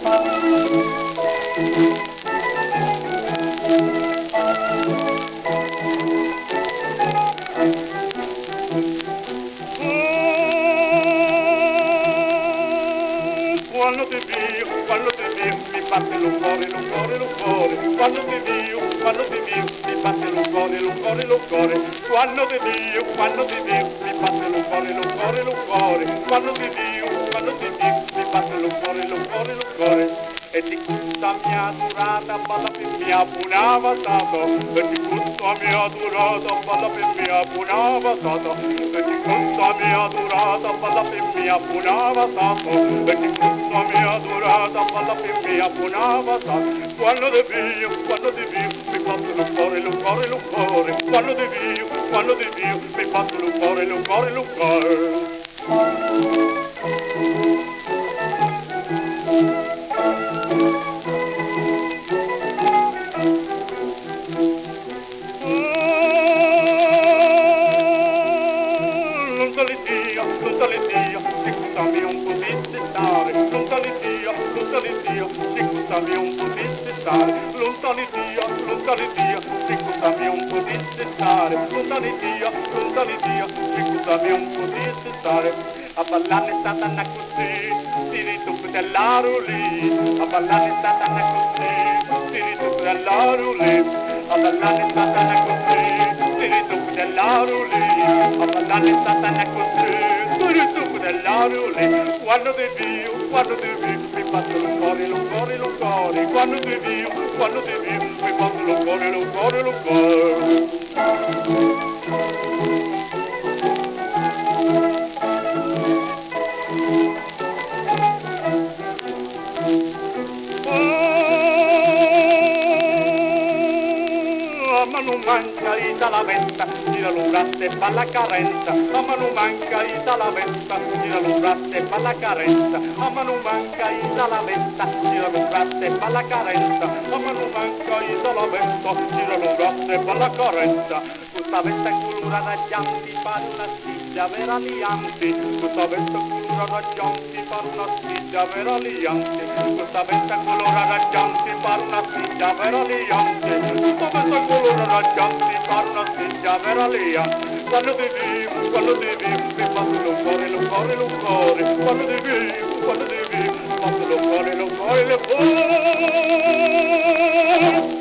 Quando ti vedo mi batte lo cuore, lo cuore, lo cuore. Quando ti vedo mi batte lo cuore, lo cuore, lo cuore. Quando ti vedo mi batte lo cuore, lo cuore, lo cuore. Quando ti vedo mi batte lo cuore, lo cuore, lo cuore. E di questa mia durata balla per mia buona stato. E di questa mia durata balla per mia buona stato. E di questa mia durata balla per mia buona stato. E di questa mia durata balla per mia buona stato. Quando ti vedo mi batte lo cuore, lo cuore, lo cuore. Quando ti vedo mi batte lo cuore, lo cuore, lo cuore. Non te le dia, scusami un po' di stare, non te le dia, scusami un po' di stare, non te le dia, scusami un po' di stare, non te le dia, scusami un po' di stare. A ballare è stata una così, ti ritocco dell'aruli, a ballare è stata una così, ti ritocco dell'aruli, a ballare è stata una così, ti ritocco dell'aruli, a ballare è stata una così. Quando ti vedo, mi batte lo cuore, lo cuore, lo cuore. Quando ti vedo, mi batte lo cuore, lo cuore, lo cuore. Ma non manca i talaventa, gira l'umbratte e fa la carenza. Ma non manca i talaventa, gira l'umbratte e fa la carenza. Ma non manca i talaventa, gira l'umbratte e fa la carenza. Ma non manca i talaventa, gira l'umbratte e fa la carenza. Questa vesta colora raggianti, pare una stiglia veralianti. Questa vesta colora raggianti, pare una stiglia veralianti. Questa vesta colora raggianti, pare una stiglia veralianti. Questa vesta colora raggianti, pare una stiglia veralianti. Quando ti vedo, mi batte lo cuore, lo cuore, lo cuore. Quando ti vedo, mi batte lo cuore, lo cuore, lo cuore.